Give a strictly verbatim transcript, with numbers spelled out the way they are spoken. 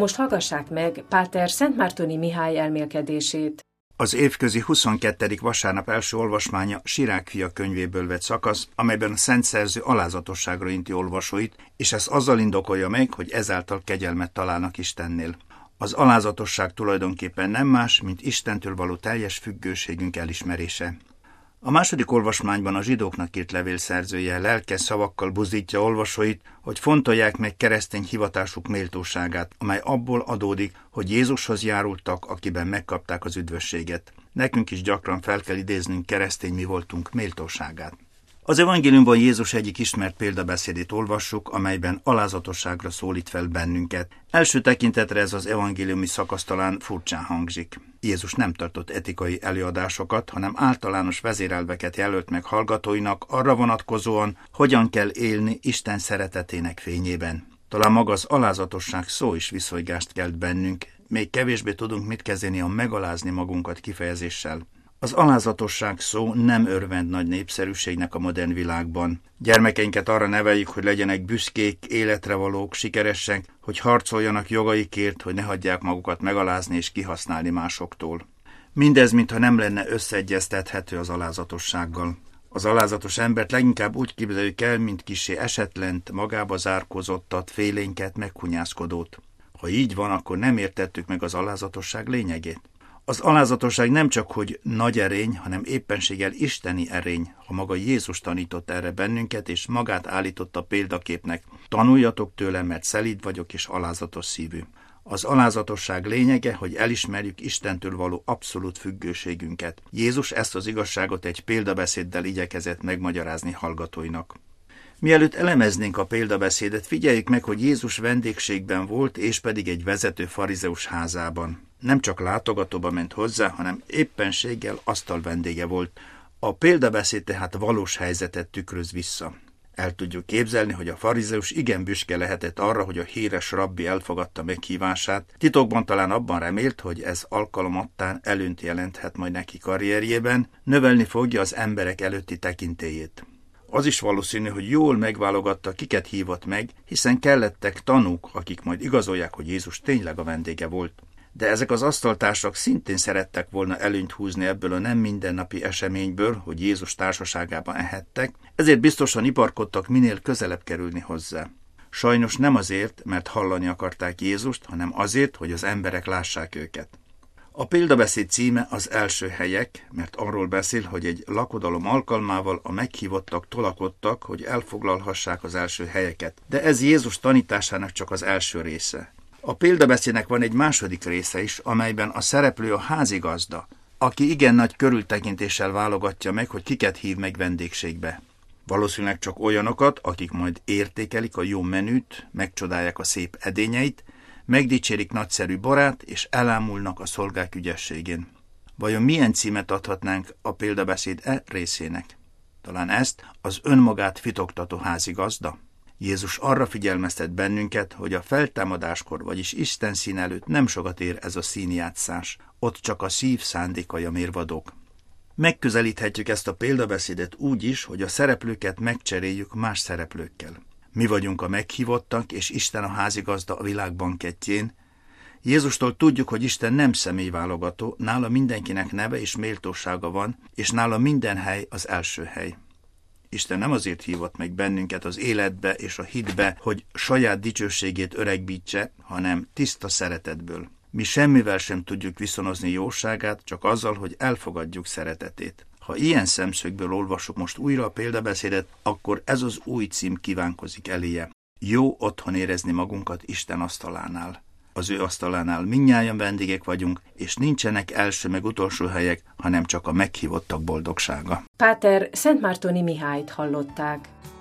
Most hallgassák meg páter Szentmártoni Mihály elmélkedését. Az évközi huszonkettedik vasárnap első olvasmánya Sirák fia könyvéből vett szakasz, amelyben a szent szerző alázatosságra inti olvasóit, és ezt azzal indokolja meg, hogy ezáltal kegyelmet találnak Istennél. Az alázatosság tulajdonképpen nem más, mint Istentől való teljes függőségünk elismerése. A második olvasmányban a zsidóknak írt levél szerzője lelkes szavakkal buzdítja olvasóit, hogy fontolják meg keresztény hivatásuk méltóságát, amely abból adódik, hogy Jézushoz járultak, akiben megkapták az üdvösséget. Nekünk is gyakran fel kell idéznünk keresztény mi voltunk méltóságát. Az evangéliumban Jézus egyik ismert példabeszédét olvassuk, amelyben alázatosságra szólít fel bennünket. Első tekintetre ez az evangéliumi szakasz talán furcsán hangzik. Jézus nem tartott etikai előadásokat, hanem általános vezérelveket jelölt meg hallgatóinak arra vonatkozóan, hogyan kell élni Isten szeretetének fényében. Talán maga az alázatosság szó is viszonygást kelt bennünk, még kevésbé tudunk mit kezdeni a megalázni magunkat kifejezéssel. Az alázatosság szó nem örvend nagy népszerűségnek a modern világban. Gyermekeinket arra neveljük, hogy legyenek büszkék, életre valók, sikeresek, hogy harcoljanak jogaikért, hogy ne hagyják magukat megalázni és kihasználni másoktól. Mindez, mintha nem lenne összeegyeztethető az alázatossággal. Az alázatos embert leginkább úgy képzeljük el, mint kissé esetlent, magába zárkózottat, félénket, meghunyászkodót. Ha így van, akkor nem értettük meg az alázatosság lényegét. Az alázatosság nem csak, hogy nagy erény, hanem éppenséggel isteni erény, ha maga Jézus tanított erre bennünket, és magát állította példaképnek. Tanuljatok tőlem, mert szelíd vagyok és alázatos szívű. Az alázatosság lényege, hogy elismerjük Istentől való abszolút függőségünket. Jézus ezt az igazságot egy példabeszéddel igyekezett megmagyarázni hallgatóinak. Mielőtt elemeznénk a példabeszédet, figyeljük meg, hogy Jézus vendégségben volt, és pedig egy vezető farizeus házában. Nem csak látogatóba ment hozzá, hanem éppenséggel asztal vendége volt. A példabeszéd tehát valós helyzetet tükröz vissza. El tudjuk képzelni, hogy a farizeus igen büszke lehetett arra, hogy a híres rabbi elfogadta meghívását. Titokban talán abban remélt, hogy ez alkalomattán előnyt jelenthet majd neki karrierjében, növelni fogja az emberek előtti tekintélyét. Az is valószínű, hogy jól megválogatta, kiket hívott meg, hiszen kellettek tanúk, akik majd igazolják, hogy Jézus tényleg a vendége volt. De ezek az asztaltársak szintén szerettek volna előnyt húzni ebből a nem mindennapi eseményből, hogy Jézus társaságában ehettek, ezért biztosan iparkodtak minél közelebb kerülni hozzá. Sajnos nem azért, mert hallani akarták Jézust, hanem azért, hogy az emberek lássák őket. A példabeszéd címe az első helyek, mert arról beszél, hogy egy lakodalom alkalmával a meghívottak tolakodtak, hogy elfoglalhassák az első helyeket. De ez Jézus tanításának csak az első része. A példabeszédnek van egy második része is, amelyben a szereplő a házigazda, aki igen nagy körültekintéssel válogatja meg, hogy kiket hív meg vendégségbe. Valószínűleg csak olyanokat, akik majd értékelik a jó menüt, megcsodálják a szép edényeit, megdicsérik nagyszerű borát, és elámulnak a szolgák ügyességén. Vajon milyen címet adhatnánk a példabeszéd e részének? Talán ezt, az önmagát fitoktató házigazda? Jézus arra figyelmeztet bennünket, hogy a feltámadáskor, vagyis Isten szín előtt nem sokat ér ez a színjátszás, ott csak a szív szándékai a mérvadók. Megközelíthetjük ezt a példabeszédet úgy is, hogy a szereplőket megcseréljük más szereplőkkel. Mi vagyunk a meghívottak, és Isten a házigazda a világ bankettjén. Jézustól tudjuk, hogy Isten nem személyválogató, nála mindenkinek neve és méltósága van, és nála minden hely az első hely. Isten nem azért hívott meg bennünket az életbe és a hitbe, hogy saját dicsőségét öregbítse, hanem tiszta szeretetből. Mi semmivel sem tudjuk viszonozni jóságát, csak azzal, hogy elfogadjuk szeretetét. Ha ilyen szemszögből olvassuk most újra a példabeszédet, akkor ez az új cím kívánkozik eléje. Jó otthon érezni magunkat Isten asztalánál. Az ő asztalánál mindnyájan vendégek vagyunk, és nincsenek első meg utolsó helyek, hanem csak a meghívottak boldogsága. Páter Szentmártoni Mihályt hallották.